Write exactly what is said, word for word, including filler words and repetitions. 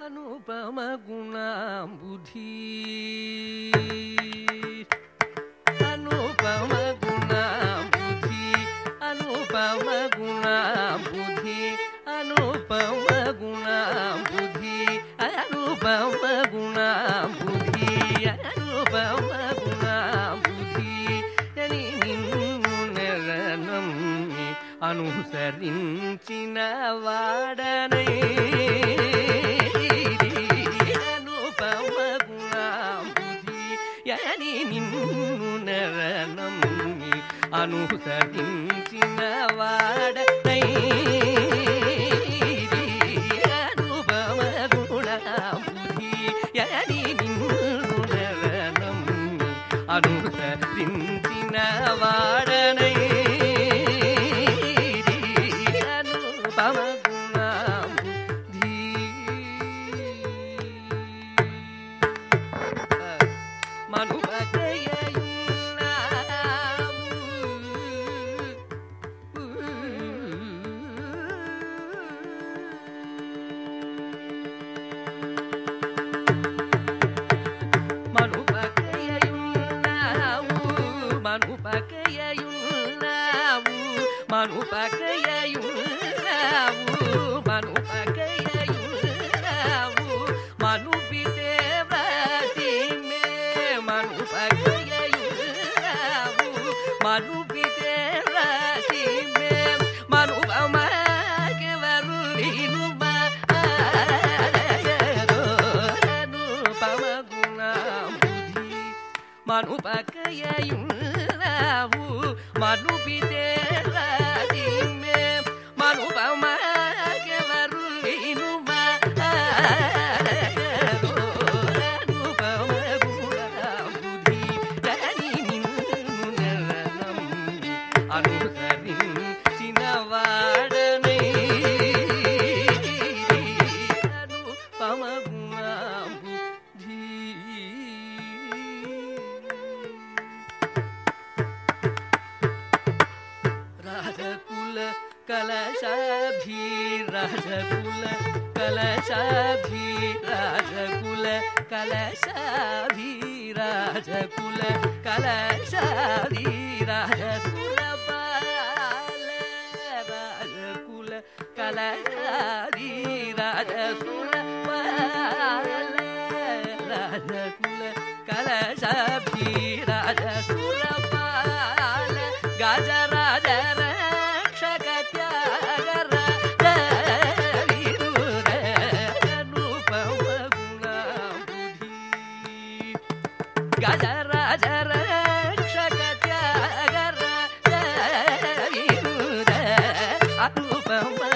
అనుపమ గుణాంబుధి అనుపమ గుణాంబుధి అనుపమ గుణాంబుధి అనుపమ గుణాంబుధి అనుపమ గుణాంబుధి అనుపమ గుణాంబుధి అని నిన్ను నెరనమ్మి అనుసరించిన వాడనై అనుపమ గుణాంబుధి అని నిన్ను నెరనమ్మి అనుసరించిన వాడనై అనుపమ గుణాంబుధి అని నిన్ను నెరనమ్మి అనుసరించిన వాడనై అనుపమ గుణాంబుధి మనుపకయయున్నావు మనుపకయయున్నావు మనుపకయయున్నావు మనుపితే వ్రాసిమే మనుపకయయున్నావు మనుపితే వ్రాసిమే మనుపమకెవరు వినుమా అనుపమ గుణాంబుధి మనుపకయయున్నావు మనుపితే వ్రాసిమే మనుపమకెవరు వినుమా అనుపమ గుణాంబుధి అని నిన్ను నెరనమ్మి అనుసరించిన వాడనై అనుపమ గుణాంబుధి రాజకుల కలశాభి రాజకుల కలశాభి రాజకుల కలశాభి రాజకుల కలశాభి రాజకుల బాల రాజకుల కలశాభి రాజకుల బాల రాజకుల కలశాభి రాజకుల బాల గజరాజ రక్షక త్యాగర వీరుర అనుపమ గుణాంబుధి గజరాజ రక్షక త్యాగర వీరుర అనుపమ